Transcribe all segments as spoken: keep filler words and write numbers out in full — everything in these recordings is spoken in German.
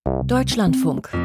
Deutschlandfunk.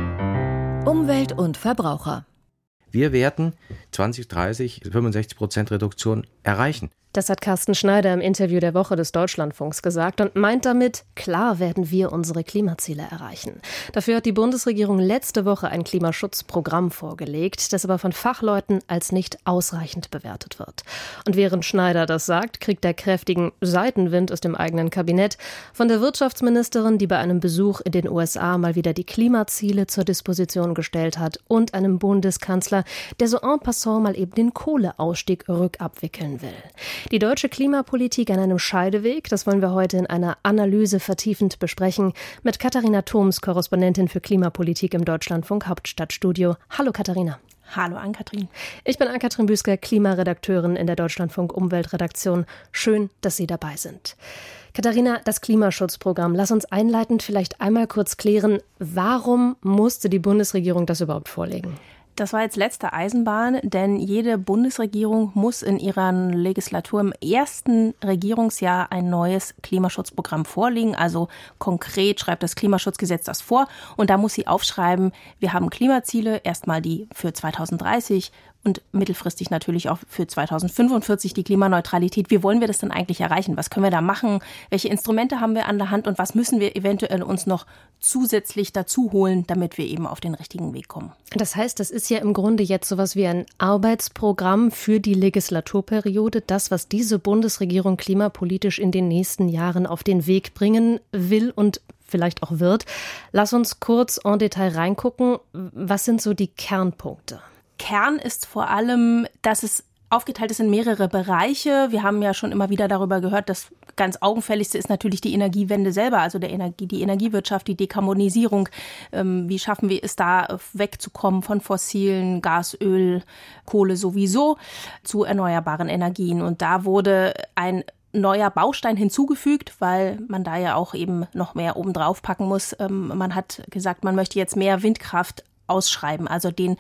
Umwelt und Verbraucher. Wir werden zwanzig dreißig fünfundsechzig Prozent Reduktion erreichen. Das hat Carsten Schneider im Interview der Woche des Deutschlandfunks gesagt und meint damit, klar werden wir unsere Klimaziele erreichen. Dafür hat die Bundesregierung letzte Woche ein Klimaschutzprogramm vorgelegt, das aber von Fachleuten als nicht ausreichend bewertet wird. Und während Schneider das sagt, kriegt er kräftigen Seitenwind aus dem eigenen Kabinett von der Wirtschaftsministerin, die bei einem Besuch in den U S A mal wieder die Klimaziele zur Disposition gestellt hat, und einem Bundeskanzler, der so en passant mal eben den Kohleausstieg rückabwickeln will. Die deutsche Klimapolitik an einem Scheideweg, das wollen wir heute in einer Analyse vertiefend besprechen mit Katharina Thoms, Korrespondentin für Klimapolitik im Deutschlandfunk Hauptstadtstudio. Hallo Katharina. Hallo Ann-Kathrin. Ich bin Ann-Kathrin Büsker, Klimaredakteurin in der Deutschlandfunk Umweltredaktion. Schön, dass Sie dabei sind. Katharina, das Klimaschutzprogramm. Lass uns einleitend vielleicht einmal kurz klären, warum musste die Bundesregierung das überhaupt vorlegen? Das war jetzt letzte Eisenbahn, denn jede Bundesregierung muss in ihrer Legislatur im ersten Regierungsjahr ein neues Klimaschutzprogramm vorlegen. Also konkret schreibt das Klimaschutzgesetz das vor und da muss sie aufschreiben, wir haben Klimaziele, erstmal die für zweitausenddreißig und mittelfristig natürlich auch für zweitausendfünfundvierzig die Klimaneutralität. Wie wollen wir das denn eigentlich erreichen? Was können wir da machen? Welche Instrumente haben wir an der Hand und was müssen wir eventuell uns noch zusätzlich dazu holen, damit wir eben auf den richtigen Weg kommen? Das heißt, das ist ja im Grunde jetzt sowas wie ein Arbeitsprogramm für die Legislaturperiode, das, was diese Bundesregierung klimapolitisch in den nächsten Jahren auf den Weg bringen will und vielleicht auch wird. Lass uns kurz en Detail reingucken. Was sind so die Kernpunkte? Kern ist vor allem, dass es aufgeteilt ist in mehrere Bereiche. Wir haben ja schon immer wieder darüber gehört, das ganz Augenfälligste ist natürlich die Energiewende selber, also der Energie, die Energiewirtschaft, die Dekarbonisierung. Ähm, wie schaffen wir es da wegzukommen von fossilen, Gas, Öl, Kohle sowieso zu erneuerbaren Energien? Und da wurde ein neuer Baustein hinzugefügt, weil man da ja auch eben noch mehr obendrauf packen muss. Ähm, man hat gesagt, man möchte jetzt mehr Windkraft ausschreiben, also den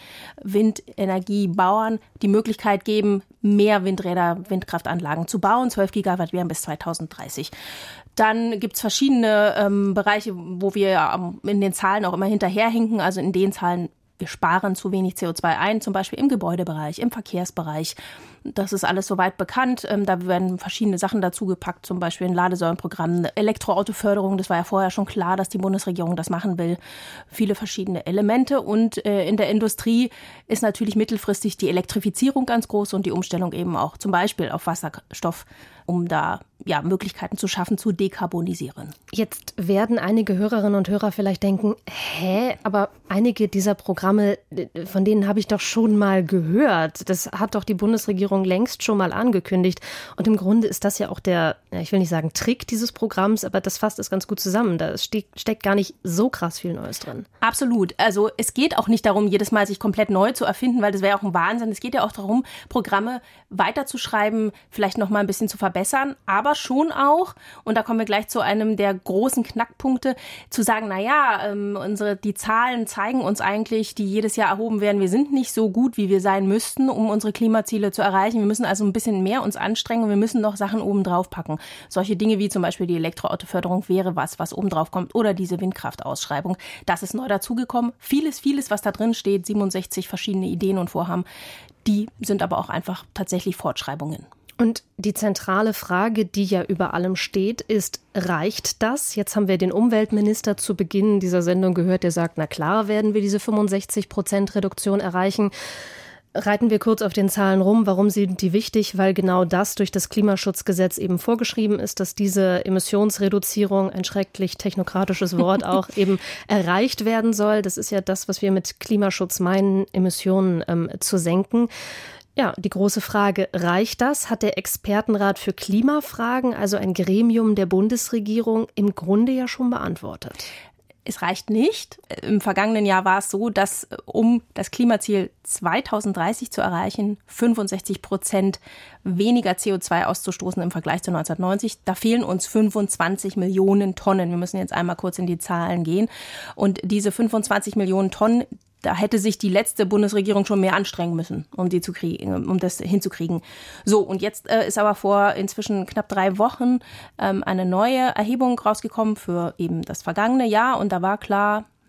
Windenergiebauern die Möglichkeit geben, mehr Windräder, Windkraftanlagen zu bauen. zwölf Gigawatt wären bis zweitausenddreißig. Dann gibt es verschiedene ähm, Bereiche, wo wir ähm, in den Zahlen auch immer hinterherhinken. Also in den Zahlen, wir sparen zu wenig C O zwei ein, zum Beispiel im Gebäudebereich, im Verkehrsbereich. Das ist alles soweit bekannt. Da werden verschiedene Sachen dazugepackt, zum Beispiel ein Ladesäulenprogramm, Elektroautoförderung. Das war ja vorher schon klar, dass die Bundesregierung das machen will. Viele verschiedene Elemente. Und äh, in der Industrie ist natürlich mittelfristig die Elektrifizierung ganz groß und die Umstellung eben auch zum Beispiel auf Wasserstoff, um da ja, Möglichkeiten zu schaffen, zu dekarbonisieren. Jetzt werden einige Hörerinnen und Hörer vielleicht denken, hä, aber einige dieser Programme, von denen habe ich doch schon mal gehört. Das hat doch die Bundesregierung längst schon mal angekündigt. Und im Grunde ist das ja auch der, ich will nicht sagen Trick dieses Programms, aber das fasst es ganz gut zusammen. Da steckt, steckt gar nicht so krass viel Neues drin. Absolut. Also es geht auch nicht darum, jedes Mal sich komplett neu zu erfinden, weil das wäre auch ein Wahnsinn. Es geht ja auch darum, Programme weiterzuschreiben, vielleicht noch mal ein bisschen zu verbessern, aber schon auch, und da kommen wir gleich zu einem der großen Knackpunkte, zu sagen, naja, ähm, unsere, die Zahlen zeigen uns eigentlich, die jedes Jahr erhoben werden, wir sind nicht so gut, wie wir sein müssten, um unsere Klimaziele zu erreichen. Wir müssen also ein bisschen mehr uns anstrengen und wir müssen noch Sachen oben drauf packen. Solche Dinge wie zum Beispiel die Elektroautoförderung wäre was, was oben drauf kommt, oder diese Windkraftausschreibung. Das ist neu dazugekommen. Vieles, vieles, was da drin steht, siebenundsechzig verschiedene Ideen und Vorhaben, die sind aber auch einfach tatsächlich Fortschreibungen. Und die zentrale Frage, die ja über allem steht, ist, reicht das? Jetzt haben wir den Umweltminister zu Beginn dieser Sendung gehört, der sagt, na klar werden wir diese fünfundsechzig Prozent Reduktion erreichen. Reiten wir kurz auf den Zahlen rum. Warum sind die wichtig? Weil genau das durch das Klimaschutzgesetz eben vorgeschrieben ist, dass diese Emissionsreduzierung, ein schrecklich technokratisches Wort auch, eben erreicht werden soll. Das ist ja das, was wir mit Klimaschutz meinen, Emissionen ähm, zu senken. Ja, die große Frage, reicht das? Hat der Expertenrat für Klimafragen, also ein Gremium der Bundesregierung, im Grunde ja schon beantwortet? Es reicht nicht. Im vergangenen Jahr war es so, dass um das Klimaziel zweitausenddreißig zu erreichen, fünfundsechzig Prozent weniger C O zwei auszustoßen im Vergleich zu neunzehnhundertneunzig. Da fehlen uns fünfundzwanzig Millionen Tonnen. Wir müssen jetzt einmal kurz in die Zahlen gehen. Und diese fünfundzwanzig Millionen Tonnen, da hätte sich die letzte Bundesregierung schon mehr anstrengen müssen, um die zu kriegen, um das hinzukriegen. So, und jetzt äh, ist aber vor inzwischen knapp drei Wochen ähm, eine neue Erhebung rausgekommen für eben das vergangene Jahr. Und da war klar,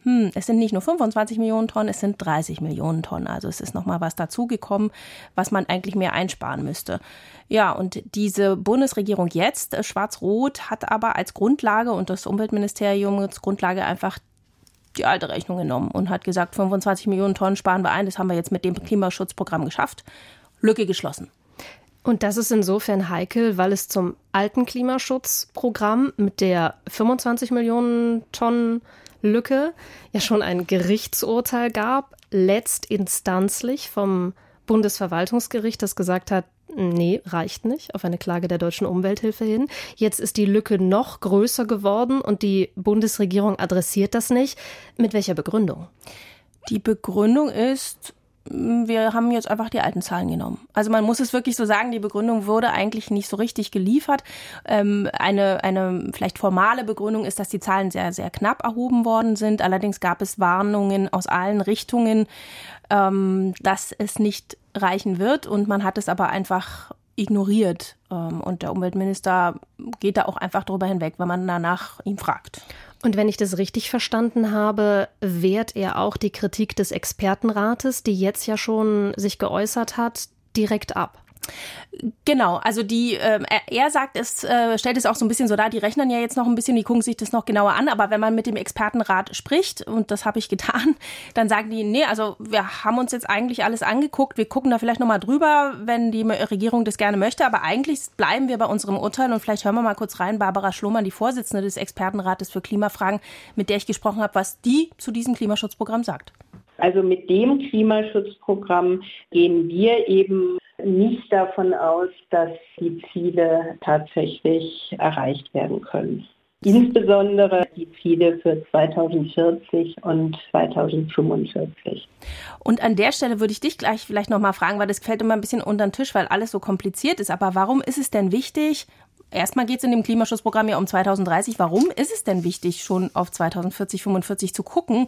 hm, es sind nicht nur fünfundzwanzig Millionen Tonnen, es sind dreißig Millionen Tonnen. Also es ist nochmal was dazugekommen, was man eigentlich mehr einsparen müsste. Ja, und diese Bundesregierung jetzt, äh, Schwarz-Rot, hat aber als Grundlage und das Umweltministerium als Grundlage einfach die alte Rechnung genommen und hat gesagt, fünfundzwanzig Millionen Tonnen sparen wir ein. Das haben wir jetzt mit dem Klimaschutzprogramm geschafft. Lücke geschlossen. Und das ist insofern heikel, weil es zum alten Klimaschutzprogramm mit der fünfundzwanzig Millionen Tonnen Lücke ja schon ein Gerichtsurteil gab, letztinstanzlich vom Bundesverwaltungsgericht, das gesagt hat, nee, reicht nicht, auf eine Klage der Deutschen Umwelthilfe hin. Jetzt ist die Lücke noch größer geworden und die Bundesregierung adressiert das nicht. Mit welcher Begründung? Die Begründung ist, wir haben jetzt einfach die alten Zahlen genommen. Also man muss es wirklich so sagen, die Begründung wurde eigentlich nicht so richtig geliefert. Ähm, eine, eine vielleicht formale Begründung ist, dass die Zahlen sehr, sehr knapp erhoben worden sind. Allerdings gab es Warnungen aus allen Richtungen, ähm, dass es nicht reichen wird. Und man hat es aber einfach ignoriert. Ähm, und der Umweltminister geht da auch einfach drüber hinweg, wenn man danach ihn fragt. Und wenn ich das richtig verstanden habe, wehrt er auch die Kritik des Expertenrates, die jetzt ja schon sich geäußert hat, direkt ab. Genau, also die, äh, er sagt, es äh, stellt es auch so ein bisschen so dar, die rechnen ja jetzt noch ein bisschen, die gucken sich das noch genauer an, aber wenn man mit dem Expertenrat spricht, und das habe ich getan, dann sagen die, nee, also wir haben uns jetzt eigentlich alles angeguckt, wir gucken da vielleicht nochmal drüber, wenn die Regierung das gerne möchte, aber eigentlich bleiben wir bei unserem Urteil und vielleicht hören wir mal kurz rein, Barbara Schlohmann, die Vorsitzende des Expertenrates für Klimafragen, mit der ich gesprochen habe, was die zu diesem Klimaschutzprogramm sagt. Also mit dem Klimaschutzprogramm gehen wir eben nicht davon aus, dass die Ziele tatsächlich erreicht werden können. Insbesondere die Ziele für zweitausendvierzig und zweitausendfünfundvierzig. Und an der Stelle würde ich dich gleich vielleicht noch mal fragen, weil das fällt immer ein bisschen unter den Tisch, weil alles so kompliziert ist. Aber warum ist es denn wichtig? Erstmal geht es in dem Klimaschutzprogramm ja um zweitausenddreißig. Warum ist es denn wichtig, schon auf zweitausendvierzig, fünfundvierzig zu gucken,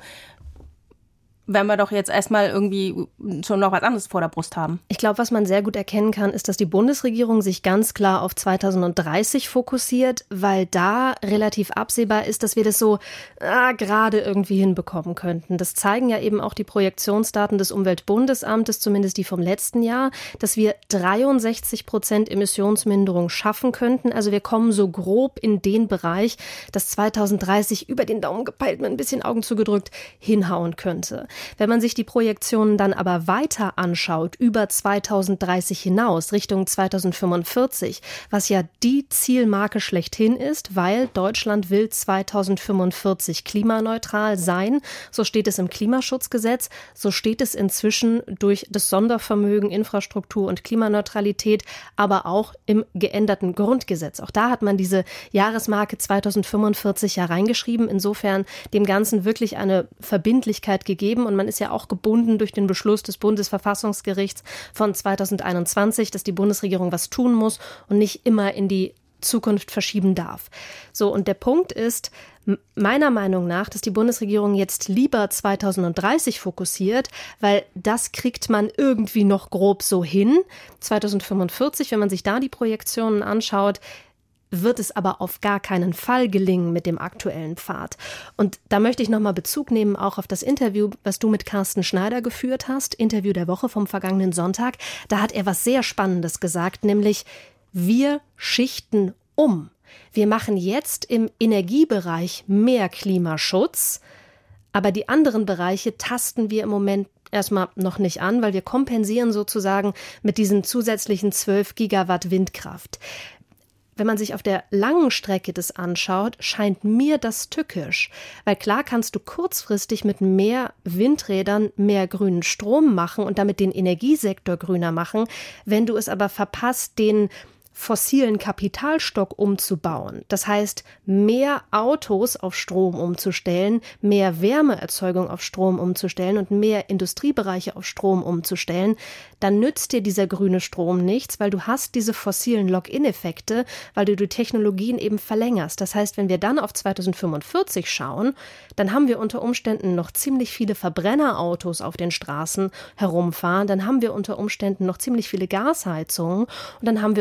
wenn wir doch jetzt erstmal irgendwie schon noch was anderes vor der Brust haben? Ich glaube, was man sehr gut erkennen kann, ist, dass die Bundesregierung sich ganz klar auf zweitausenddreißig fokussiert, weil da relativ absehbar ist, dass wir das so ah, gerade irgendwie hinbekommen könnten. Das zeigen ja eben auch die Projektionsdaten des Umweltbundesamtes, zumindest die vom letzten Jahr, dass wir dreiundsechzig Prozent Emissionsminderung schaffen könnten. Also wir kommen so grob in den Bereich, dass zweitausenddreißig über den Daumen gepeilt, mit ein bisschen Augen zugedrückt, hinhauen könnte. Wenn man sich die Projektionen dann aber weiter anschaut, über zweitausenddreißig hinaus, Richtung zweitausendfünfundvierzig, was ja die Zielmarke schlechthin ist, weil Deutschland will zweitausendfünfundvierzig klimaneutral sein. So steht es im Klimaschutzgesetz, so steht es inzwischen durch das Sondervermögen Infrastruktur und Klimaneutralität, aber auch im geänderten Grundgesetz. Auch da hat man diese Jahresmarke zweitausendfünfundvierzig ja reingeschrieben, insofern dem Ganzen wirklich eine Verbindlichkeit gegeben. Und man ist ja auch gebunden durch den Beschluss des Bundesverfassungsgerichts von zweitausendeinundzwanzig, dass die Bundesregierung was tun muss und nicht immer in die Zukunft verschieben darf. So, und der Punkt ist, meiner Meinung nach, dass die Bundesregierung jetzt lieber zweitausenddreißig fokussiert, weil das kriegt man irgendwie noch grob so hin. zweitausendfünfundvierzig, wenn man sich da die Projektionen anschaut, wird es aber auf gar keinen Fall gelingen mit dem aktuellen Pfad. Und da möchte ich nochmal Bezug nehmen, auch auf das Interview, was du mit Carsten Schneider geführt hast, Interview der Woche vom vergangenen Sonntag. Da hat er was sehr Spannendes gesagt, nämlich wir schichten um. Wir machen jetzt im Energiebereich mehr Klimaschutz, aber die anderen Bereiche tasten wir im Moment erstmal noch nicht an, weil wir kompensieren sozusagen mit diesen zusätzlichen zwölf Gigawatt Windkraft. Wenn man sich auf der langen Strecke das anschaut, scheint mir das tückisch. Weil klar kannst du kurzfristig mit mehr Windrädern mehr grünen Strom machen und damit den Energiesektor grüner machen. Wenn du es aber verpasst, den fossilen Kapitalstock umzubauen. Das heißt, mehr Autos auf Strom umzustellen, mehr Wärmeerzeugung auf Strom umzustellen und mehr Industriebereiche auf Strom umzustellen, dann nützt dir dieser grüne Strom nichts, weil du hast diese fossilen Lock-in-Effekte, weil du die Technologien eben verlängerst. Das heißt, wenn wir dann auf zweitausendfünfundvierzig schauen, dann haben wir unter Umständen noch ziemlich viele Verbrennerautos auf den Straßen herumfahren, dann haben wir unter Umständen noch ziemlich viele Gasheizungen und dann haben wir unter Umständen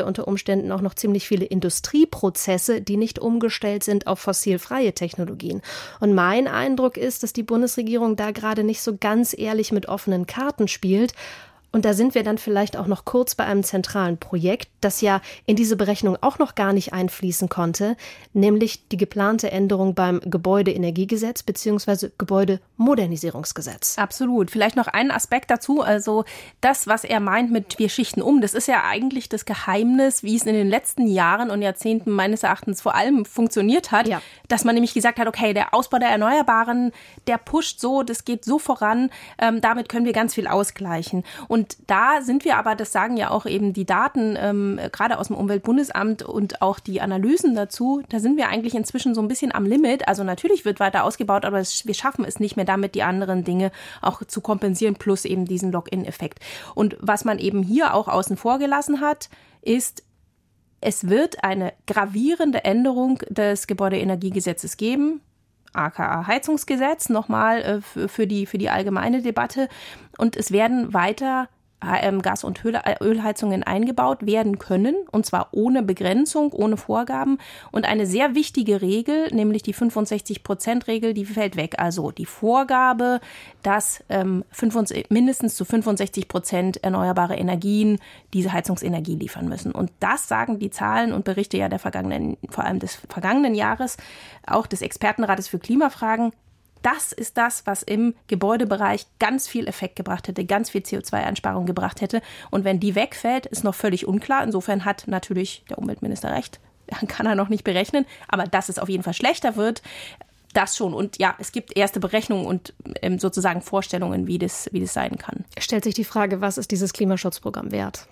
Umständen auch noch ziemlich viele Industrieprozesse, die nicht umgestellt sind auf fossilfreie Technologien. Und mein Eindruck ist, dass die Bundesregierung da gerade nicht so ganz ehrlich mit offenen Karten spielt. Und da sind wir dann vielleicht auch noch kurz bei einem zentralen Projekt, das ja in diese Berechnung auch noch gar nicht einfließen konnte, nämlich die geplante Änderung beim Gebäudeenergiegesetz bzw. Gebäudemodernisierungsgesetz. Absolut. Vielleicht noch einen Aspekt dazu. Also das, was er meint mit wir schichten um, das ist ja eigentlich das Geheimnis, wie es in den letzten Jahren und Jahrzehnten meines Erachtens vor allem funktioniert hat, ja. Dass man nämlich gesagt hat, okay, der Ausbau der Erneuerbaren, der pusht so, das geht so voran, ähm, damit können wir ganz viel ausgleichen. Und Und da sind wir aber, das sagen ja auch eben die Daten, ähm, gerade aus dem Umweltbundesamt und auch die Analysen dazu, da sind wir eigentlich inzwischen so ein bisschen am Limit. Also natürlich wird weiter ausgebaut, aber es, wir schaffen es nicht mehr damit, die anderen Dinge auch zu kompensieren, plus eben diesen Lock-in-Effekt. Und was man eben hier auch außen vor gelassen hat, ist, es wird eine gravierende Änderung des Gebäudeenergiegesetzes geben, aka Heizungsgesetz, nochmal äh, für, für, die, für die allgemeine Debatte. Und es werden weiter äh, Gas- und Öl, äh, Ölheizungen eingebaut werden können, und zwar ohne Begrenzung, ohne Vorgaben. Und eine sehr wichtige Regel, nämlich die fünfundsechzig-Prozent-Regel, die fällt weg. Also die Vorgabe, dass ähm, fünfundsechzig, mindestens zu fünfundsechzig Prozent erneuerbare Energien diese Heizungsenergie liefern müssen. Und das sagen die Zahlen und Berichte ja der vergangenen, vor allem des vergangenen Jahres, auch des Expertenrates für Klimafragen. Das ist das, was im Gebäudebereich ganz viel Effekt gebracht hätte, ganz viel C O zwei Einsparung gebracht hätte. Und wenn die wegfällt, ist noch völlig unklar. Insofern hat natürlich der Umweltminister recht. Kann er noch nicht berechnen. Aber dass es auf jeden Fall schlechter wird, das schon. Und ja, es gibt erste Berechnungen und ähm, sozusagen Vorstellungen, wie das, wie das sein kann. Stellt sich die Frage, was ist dieses Klimaschutzprogramm wert?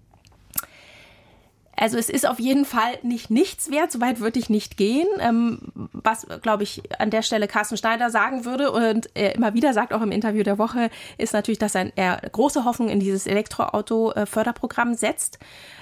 Also es ist auf jeden Fall nicht nichts wert, so weit würde ich nicht gehen. Ähm, was, glaube ich, an der Stelle Carsten Schneider sagen würde und er immer wieder sagt, auch im Interview der Woche, ist natürlich, dass er, er große Hoffnung in dieses Elektroauto-Förderprogramm setzt.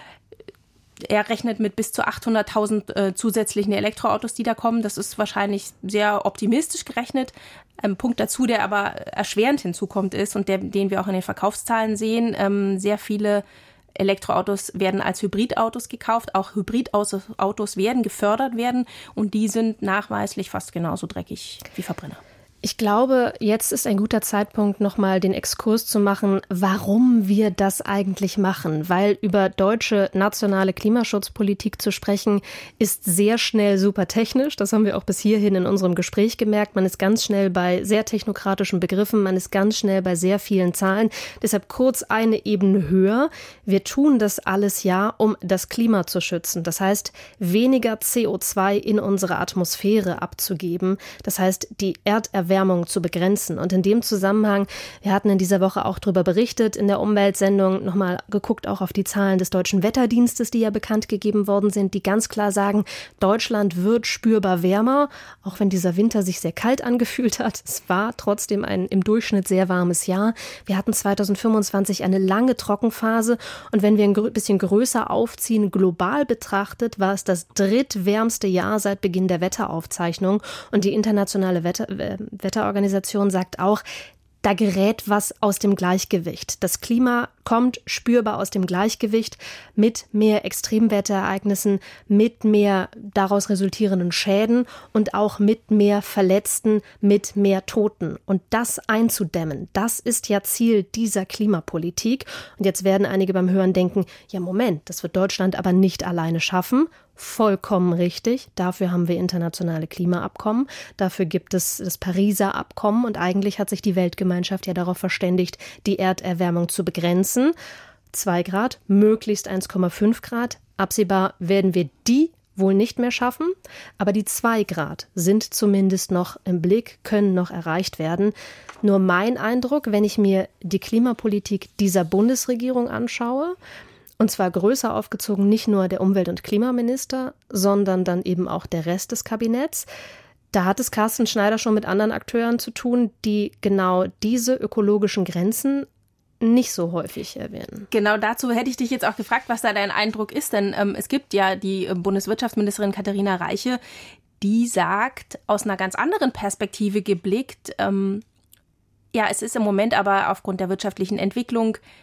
Er rechnet mit bis zu achthunderttausend äh, zusätzlichen Elektroautos, die da kommen. Das ist wahrscheinlich sehr optimistisch gerechnet. Ein Punkt dazu, der aber erschwerend hinzukommt, ist und der, den wir auch in den Verkaufszahlen sehen, ähm, sehr viele Elektroautos werden als Hybridautos gekauft. Auch Hybridautos werden gefördert werden und die sind nachweislich fast genauso dreckig wie Verbrenner. Ich glaube, jetzt ist ein guter Zeitpunkt, nochmal den Exkurs zu machen, warum wir das eigentlich machen. Weil über deutsche nationale Klimaschutzpolitik zu sprechen, ist sehr schnell super technisch. Das haben wir auch bis hierhin in unserem Gespräch gemerkt. Man ist ganz schnell bei sehr technokratischen Begriffen, man ist ganz schnell bei sehr vielen Zahlen. Deshalb kurz eine Ebene höher. Wir tun das alles ja, um das Klima zu schützen. Das heißt, weniger C O zwei in unsere Atmosphäre abzugeben. Das heißt, die Erderwärmung Erwärmung zu begrenzen. Und in dem Zusammenhang, wir hatten in dieser Woche auch darüber berichtet, in der Umweltsendung nochmal geguckt auch auf die Zahlen des Deutschen Wetterdienstes, die ja bekannt gegeben worden sind, die ganz klar sagen, Deutschland wird spürbar wärmer, auch wenn dieser Winter sich sehr kalt angefühlt hat. Es war trotzdem ein im Durchschnitt sehr warmes Jahr. Wir hatten zweitausendfünfundzwanzig eine lange Trockenphase und wenn wir ein bisschen größer aufziehen, global betrachtet, war es das drittwärmste Jahr seit Beginn der Wetteraufzeichnung und die internationale Wetter, äh, Wetterorganisation sagt auch, da gerät was aus dem Gleichgewicht. Das Klima kommt spürbar aus dem Gleichgewicht mit mehr Extremwetterereignissen, mit mehr daraus resultierenden Schäden und auch mit mehr Verletzten, mit mehr Toten. Und das einzudämmen, das ist ja Ziel dieser Klimapolitik. Und jetzt werden einige beim Hören denken, ja Moment, das wird Deutschland aber nicht alleine schaffen. Vollkommen richtig. Dafür haben wir internationale Klimaabkommen. Dafür gibt es das Pariser Abkommen. Und eigentlich hat sich die Weltgemeinschaft ja darauf verständigt, die Erderwärmung zu begrenzen. Zwei Grad, möglichst eins Komma fünf Grad. Absehbar werden wir die wohl nicht mehr schaffen. Aber die zwei Grad sind zumindest noch im Blick, können noch erreicht werden. Nur mein Eindruck, wenn ich mir die Klimapolitik dieser Bundesregierung anschaue, und zwar größer aufgezogen nicht nur der Umwelt- und Klimaminister, sondern dann eben auch der Rest des Kabinetts. Da hat es Carsten Schneider schon mit anderen Akteuren zu tun, die genau diese ökologischen Grenzen nicht so häufig erwähnen. Genau dazu hätte ich dich jetzt auch gefragt, was da dein Eindruck ist. Denn ähm, es gibt ja die äh, Bundeswirtschaftsministerin Katharina Reiche, die sagt, aus einer ganz anderen Perspektive geblickt, ähm, ja, es ist im Moment aber aufgrund der wirtschaftlichen Entwicklung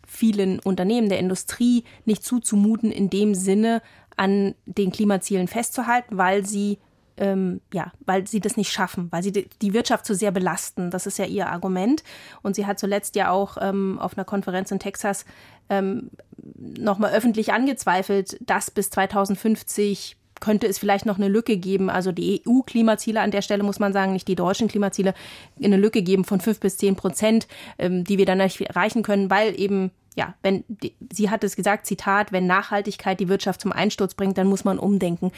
vielen Unternehmen, der Industrie nicht zuzumuten, in dem Sinne an den Klimazielen festzuhalten, weil sie ähm, ja, weil sie das nicht schaffen, weil sie die Wirtschaft zu sehr belasten. Das ist ja ihr Argument. Und sie hat zuletzt ja auch ähm, auf einer Konferenz in Texas ähm, nochmal öffentlich angezweifelt, dass bis zweitausendfünfzig könnte es vielleicht noch eine Lücke geben, also die E U-Klimaziele an der Stelle, muss man sagen, nicht die deutschen Klimaziele, eine Lücke geben von fünf bis zehn Prozent, ähm, die wir dann nicht erreichen können, weil eben, ja, wenn, die, sie hat es gesagt, Zitat, wenn Nachhaltigkeit die Wirtschaft zum Einsturz bringt, dann muss man umdenken.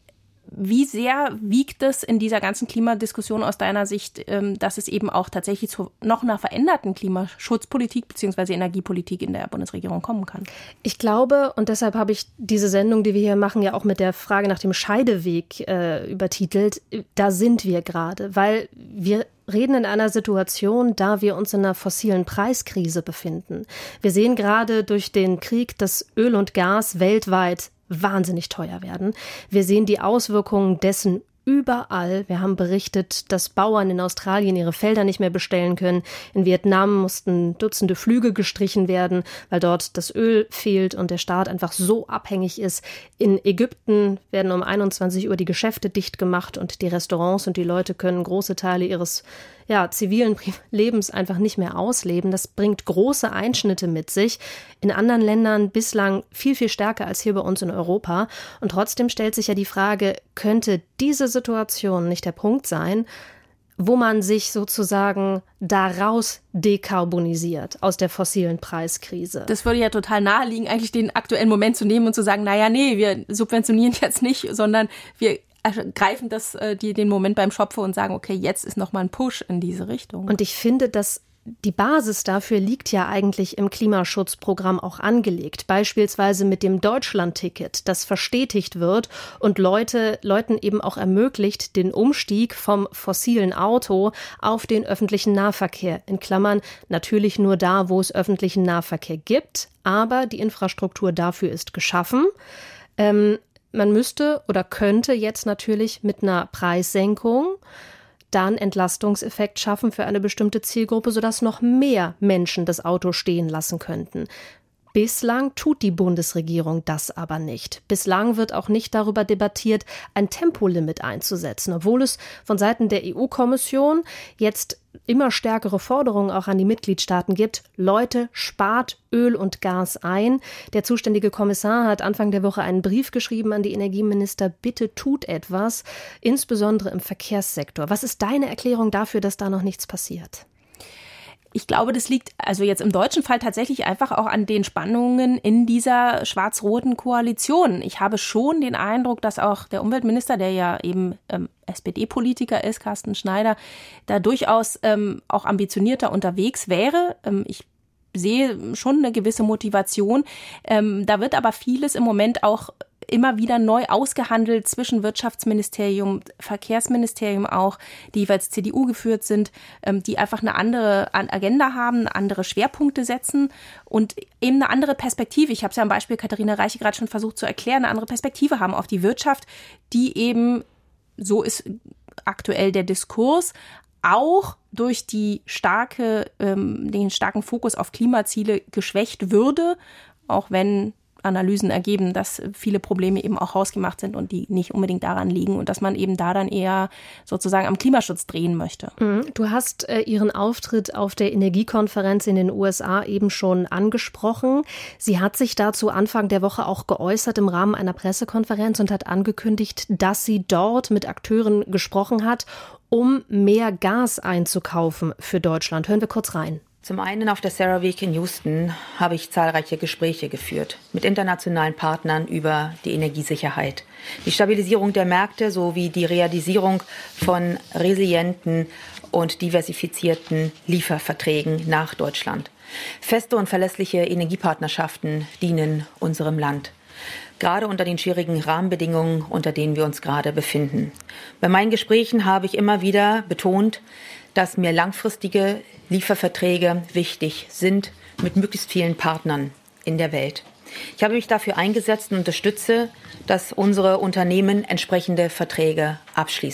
Wie sehr wiegt es in dieser ganzen Klimadiskussion aus deiner Sicht, dass es eben auch tatsächlich zu noch einer veränderten Klimaschutzpolitik bzw. Energiepolitik in der Bundesregierung kommen kann? Ich glaube, und deshalb habe ich diese Sendung, die wir hier machen, ja auch mit der Frage nach dem Scheideweg äh, übertitelt. Da sind wir gerade, weil wir reden in einer Situation, da wir uns in einer fossilen Preiskrise befinden. Wir sehen gerade durch den Krieg, dass Öl und Gas weltweit wahnsinnig teuer werden. Wir sehen die Auswirkungen dessen überall. Wir haben berichtet, dass Bauern in Australien ihre Felder nicht mehr bestellen können. In Vietnam mussten Dutzende Flüge gestrichen werden, weil dort das Öl fehlt und der Staat einfach so abhängig ist. In Ägypten werden um einundzwanzig Uhr die Geschäfte dicht gemacht und die Restaurants und die Leute können große Teile ihres ja, zivilen Lebens einfach nicht mehr ausleben. Das bringt große Einschnitte mit sich. In anderen Ländern bislang viel, viel stärker als hier bei uns in Europa. Und trotzdem stellt sich ja die Frage, könnte diese Situation nicht der Punkt sein, wo man sich sozusagen daraus dekarbonisiert, aus der fossilen Preiskrise? Das würde ja total naheliegen, eigentlich den aktuellen Moment zu nehmen und zu sagen, naja, nee, wir subventionieren jetzt nicht, sondern wir greifen das, die, den Moment beim Schopfe und sagen, okay, jetzt ist nochmal ein Push in diese Richtung. Und ich finde, dass die Basis dafür liegt ja eigentlich im Klimaschutzprogramm auch angelegt. Beispielsweise mit dem Deutschland-Ticket, das verstetigt wird und Leute, Leuten eben auch ermöglicht, den Umstieg vom fossilen Auto auf den öffentlichen Nahverkehr. In Klammern natürlich nur da, wo es öffentlichen Nahverkehr gibt. Aber die Infrastruktur dafür ist geschaffen. Ähm, Man müsste oder könnte jetzt natürlich mit einer Preissenkung dann Entlastungseffekt schaffen für eine bestimmte Zielgruppe, sodass noch mehr Menschen das Auto stehen lassen könnten. Bislang tut die Bundesregierung das aber nicht. Bislang wird auch nicht darüber debattiert, ein Tempolimit einzusetzen, obwohl es von Seiten der E U-Kommission jetzt immer stärkere Forderungen auch an die Mitgliedstaaten gibt. Leute, spart Öl und Gas ein. Der zuständige Kommissar hat Anfang der Woche einen Brief geschrieben an die Energieminister. Bitte tut etwas, insbesondere im Verkehrssektor. Was ist deine Erklärung dafür, dass da noch nichts passiert? Ich glaube, das liegt also jetzt im deutschen Fall tatsächlich einfach auch an den Spannungen in dieser schwarz-roten Koalition. Ich habe schon den Eindruck, dass auch der Umweltminister, der ja eben ähm, S P D-Politiker ist, Carsten Schneider, da durchaus ähm, auch ambitionierter unterwegs wäre. Ähm, ich sehe schon eine gewisse Motivation. Ähm, da wird aber vieles im Moment auch immer wieder neu ausgehandelt zwischen Wirtschaftsministerium, Verkehrsministerium auch, die jeweils C D U geführt sind, die einfach eine andere Agenda haben, andere Schwerpunkte setzen und eben eine andere Perspektive. Ich habe es ja am Beispiel Katharina Reiche gerade schon versucht zu erklären, eine andere Perspektive haben auf die Wirtschaft, die eben, so ist aktuell der Diskurs, auch durch die starke, ähm, den starken Fokus auf Klimaziele geschwächt würde, auch wenn Analysen ergeben, dass viele Probleme eben auch hausgemacht sind und die nicht unbedingt daran liegen und dass man eben da dann eher sozusagen am Klimaschutz drehen möchte. Du hast äh, Ihren Auftritt auf der Energiekonferenz in den U S A eben schon angesprochen. Sie hat sich dazu Anfang der Woche auch geäußert im Rahmen einer Pressekonferenz und hat angekündigt, dass sie dort mit Akteuren gesprochen hat, um mehr Gas einzukaufen für Deutschland. Hören wir kurz rein. Zum einen auf der CERAWeek in Houston habe ich zahlreiche Gespräche geführt mit internationalen Partnern über die Energiesicherheit, die Stabilisierung der Märkte sowie die Realisierung von resilienten und diversifizierten Lieferverträgen nach Deutschland. Feste und verlässliche Energiepartnerschaften dienen unserem Land, gerade unter den schwierigen Rahmenbedingungen, unter denen wir uns gerade befinden. Bei meinen Gesprächen habe ich immer wieder betont, dass mir langfristige Lieferverträge wichtig sind mit möglichst vielen Partnern in der Welt. Ich habe mich dafür eingesetzt und unterstütze, dass unsere Unternehmen entsprechende Verträge abschließen.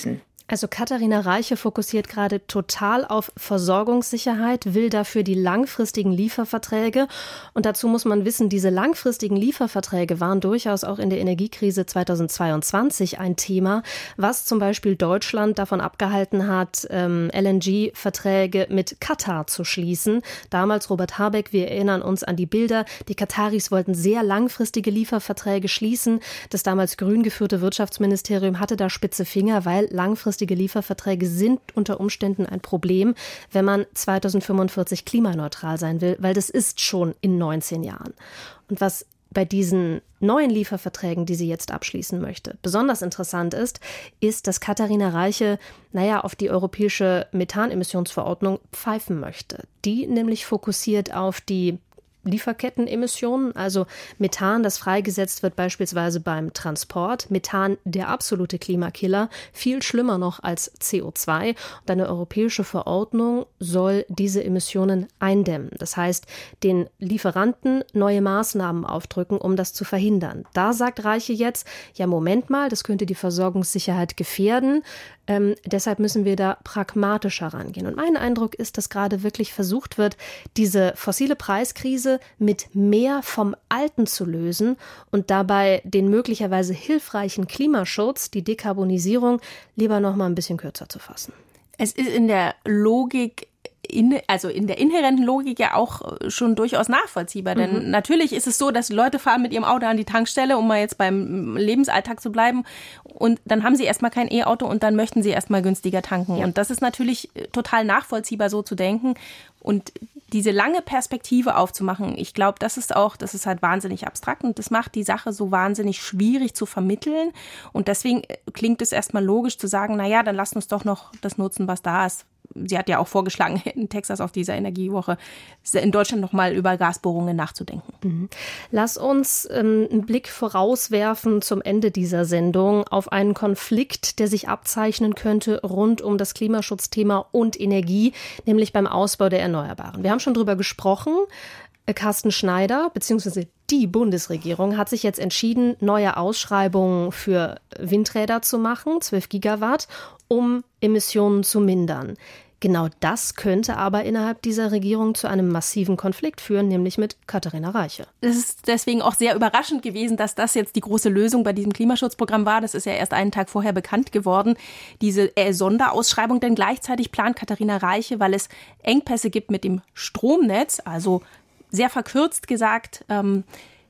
Also Katharina Reiche fokussiert gerade total auf Versorgungssicherheit, will dafür die langfristigen Lieferverträge. Und dazu muss man wissen, diese langfristigen Lieferverträge waren durchaus auch in der Energiekrise zweitausendzweiundzwanzig ein Thema, was zum Beispiel Deutschland davon abgehalten hat, ähm, L N G-Verträge mit Katar zu schließen. Damals Robert Habeck, wir erinnern uns an die Bilder, die Kataris wollten sehr langfristige Lieferverträge schließen. Das damals grün geführte Wirtschaftsministerium hatte da spitze Finger, weil langfristige Lieferverträge sind unter Umständen ein Problem, wenn man zweitausendfünfundvierzig klimaneutral sein will, weil das ist schon in neunzehn Jahren. Und was bei diesen neuen Lieferverträgen, die sie jetzt abschließen möchte, besonders interessant ist, ist, dass Katharina Reiche, naja, auf die europäische Methanemissionsverordnung pfeifen möchte. Die nämlich fokussiert auf die Lieferkettenemissionen, also Methan, das freigesetzt wird beispielsweise beim Transport. Methan, der absolute Klimakiller, viel schlimmer noch als C O zwei. Und eine europäische Verordnung soll diese Emissionen eindämmen. Das heißt, den Lieferanten neue Maßnahmen aufdrücken, um das zu verhindern. Da sagt Reiche jetzt, ja Moment mal, das könnte die Versorgungssicherheit gefährden. Ähm, deshalb müssen wir da pragmatischer rangehen. Und mein Eindruck ist, dass gerade wirklich versucht wird, diese fossile Preiskrise mit mehr vom Alten zu lösen und dabei den möglicherweise hilfreichen Klimaschutz, die Dekarbonisierung, lieber noch mal ein bisschen kürzer zu fassen. Es ist in der Logik In, also in der inhärenten Logik ja auch schon durchaus nachvollziehbar. Denn mhm. natürlich ist es so, dass Leute fahren mit ihrem Auto an die Tankstelle, um mal jetzt beim Lebensalltag zu bleiben. Und dann haben sie erstmal kein E-Auto und dann möchten sie erstmal günstiger tanken. Ja. Und das ist natürlich total nachvollziehbar, so zu denken. Und diese lange Perspektive aufzumachen, ich glaube, das ist auch, das ist halt wahnsinnig abstrakt und das macht die Sache so wahnsinnig schwierig zu vermitteln. Und deswegen klingt es erstmal logisch zu sagen, na ja, dann lasst uns doch noch das nutzen, was da ist. Sie hat ja auch vorgeschlagen, in Texas auf dieser Energiewoche in Deutschland noch mal über Gasbohrungen nachzudenken. Mhm. Lass uns ähm, einen Blick vorauswerfen zum Ende dieser Sendung auf einen Konflikt, der sich abzeichnen könnte rund um das Klimaschutzthema und Energie, nämlich beim Ausbau der Erneuerbaren. Wir haben schon drüber gesprochen. Carsten Schneider bzw. die Bundesregierung hat sich jetzt entschieden, neue Ausschreibungen für Windräder zu machen, zwölf Gigawatt, um Emissionen zu mindern. Genau das könnte aber innerhalb dieser Regierung zu einem massiven Konflikt führen, nämlich mit Katharina Reiche. Es ist deswegen auch sehr überraschend gewesen, dass das jetzt die große Lösung bei diesem Klimaschutzprogramm war. Das ist ja erst einen Tag vorher bekannt geworden, diese äh, Sonderausschreibung. Denn gleichzeitig plant Katharina Reiche, weil es Engpässe gibt mit dem Stromnetz, also sehr verkürzt gesagt, ähm,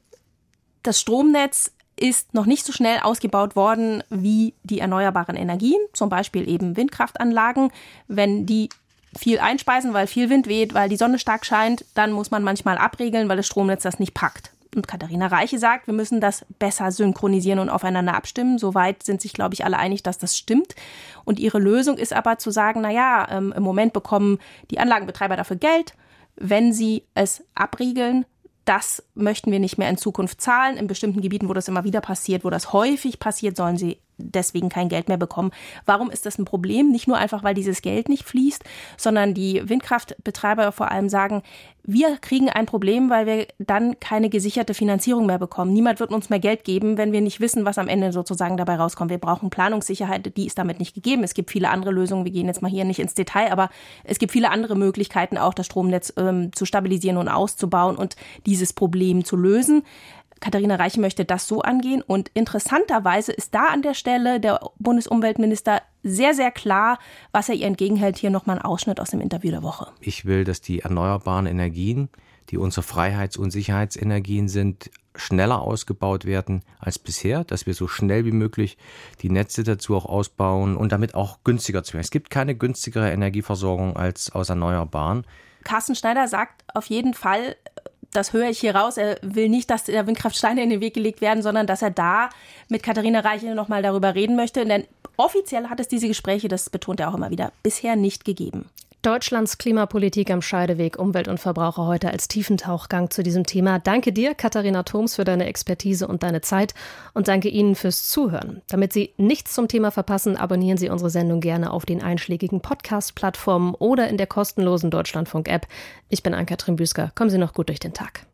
das Stromnetz ist noch nicht so schnell ausgebaut worden wie die erneuerbaren Energien, zum Beispiel eben Windkraftanlagen. Wenn die viel einspeisen, weil viel Wind weht, weil die Sonne stark scheint, dann muss man manchmal abregeln, weil das Stromnetz das nicht packt. Und Katharina Reiche sagt, wir müssen das besser synchronisieren und aufeinander abstimmen. Soweit sind sich, glaube ich, alle einig, dass das stimmt. Und ihre Lösung ist aber zu sagen, na ja, ähm, im Moment bekommen die Anlagenbetreiber dafür Geld, wenn sie es abriegeln. Das möchten wir nicht mehr in Zukunft zahlen. In bestimmten Gebieten, wo das immer wieder passiert, wo das häufig passiert, sollen sie deswegen kein Geld mehr bekommen. Warum ist das ein Problem? Nicht nur einfach, weil dieses Geld nicht fließt, sondern die Windkraftbetreiber vor allem sagen, wir kriegen ein Problem, weil wir dann keine gesicherte Finanzierung mehr bekommen. Niemand wird uns mehr Geld geben, wenn wir nicht wissen, was am Ende sozusagen dabei rauskommt. Wir brauchen Planungssicherheit, die ist damit nicht gegeben. Es gibt viele andere Lösungen. Wir gehen jetzt mal hier nicht ins Detail, aber es gibt viele andere Möglichkeiten, auch das Stromnetz ähm, zu stabilisieren und auszubauen und dieses Problem zu lösen. Katharina Reiche möchte das so angehen und interessanterweise ist da an der Stelle der Bundesumweltminister sehr, sehr klar, was er ihr entgegenhält. Hier nochmal ein Ausschnitt aus dem Interview der Woche. Ich will, dass die erneuerbaren Energien, die unsere Freiheits- und Sicherheitsenergien sind, schneller ausgebaut werden als bisher, dass wir so schnell wie möglich die Netze dazu auch ausbauen und damit auch günstiger zu werden. Es gibt keine günstigere Energieversorgung als aus Erneuerbaren. Carsten Schneider sagt auf jeden Fall, das höre ich hier raus, er will nicht, dass der Windkraft Steine in den Weg gelegt werden, sondern dass er da mit Katharina Reiche nochmal darüber reden möchte. Denn offiziell hat es diese Gespräche, das betont er auch immer wieder, bisher nicht gegeben. Deutschlands Klimapolitik am Scheideweg, Umwelt und Verbraucher heute als Tiefentauchgang zu diesem Thema. Danke dir, Katharina Thoms, für deine Expertise und deine Zeit und danke Ihnen fürs Zuhören. Damit Sie nichts zum Thema verpassen, abonnieren Sie unsere Sendung gerne auf den einschlägigen Podcast-Plattformen oder in der kostenlosen Deutschlandfunk-App. Ich bin Ann-Kathrin Büsker. Kommen Sie noch gut durch den Tag.